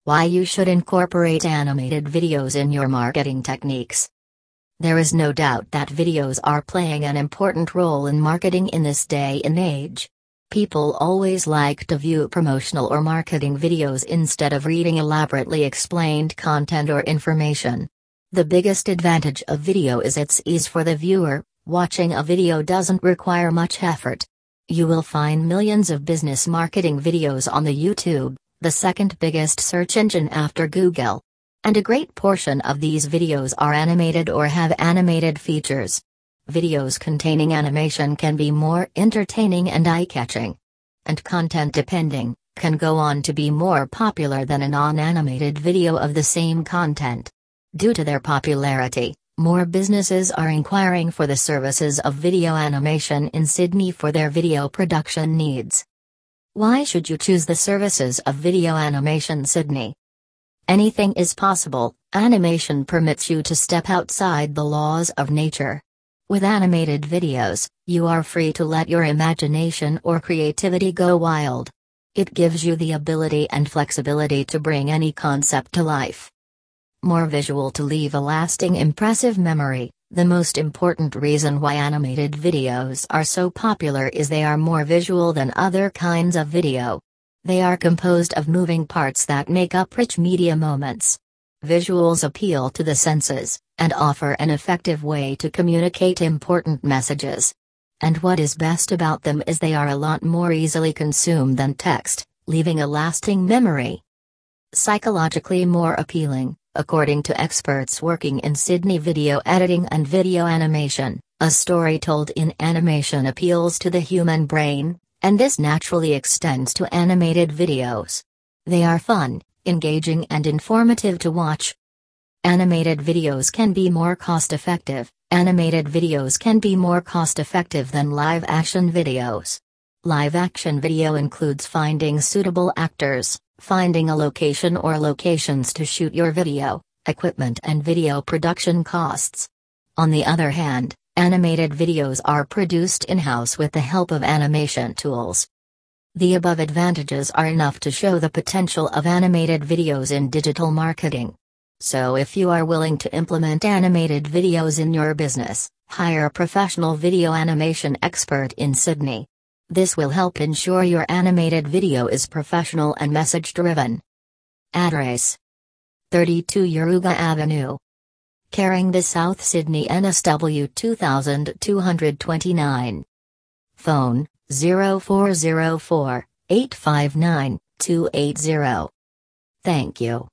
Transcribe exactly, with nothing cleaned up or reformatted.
Why you should incorporate animated videos in your marketing techniques. There is no doubt that videos are playing an important role in marketing in this day and age. People always like to view promotional or marketing videos instead of reading elaborately explained content or information. The biggest advantage of video is its ease for the viewer. Watching a video doesn't require much effort. You will find millions of business marketing videos on the YouTube, the second biggest search engine after Google. And a great portion of these videos are animated or have animated features. Videos containing animation can be more entertaining and eye-catching. And content depending, can go on to be more popular than a non-animated video of the same content. Due to their popularity, more businesses are inquiring for the services of video animation in Sydney for their video production needs. Why should you choose the services of Video Animation Sydney? Anything is possible. Animation permits you to step outside the laws of nature. With animated videos, you are free to let your imagination or creativity go wild. It gives you the ability and flexibility to bring any concept to life. More visual to leave a lasting impressive memory. The most important reason why animated videos are so popular is they are more visual than other kinds of video. They are composed of moving parts that make up rich media moments. Visuals appeal to the senses, and offer an effective way to communicate important messages. And what is best about them is they are a lot more easily consumed than text, leaving a lasting memory. Psychologically more appealing, according to experts working in Sydney video editing and video animation, a story told in animation appeals to the human brain, and this naturally extends to animated videos. They are fun, engaging and informative to watch. Animated videos can be more cost-effective. Animated videos can be more cost-effective than live-action videos. Live-action video includes finding suitable actors, finding a location or locations to shoot your video, equipment and video production costs. On the other hand, animated videos are produced in-house with the help of animation tools. The above advantages are enough to show the potential of animated videos in digital marketing. So if you are willing to implement animated videos in your business, hire a professional video animation expert in Sydney. This will help ensure your animated video is professional and message-driven. Address: thirty-two Yaruga Avenue, Carringba, South Sydney, N S W two thousand two hundred twenty-nine. Phone: zero four zero four, eight five nine, two eight zero. Thank you.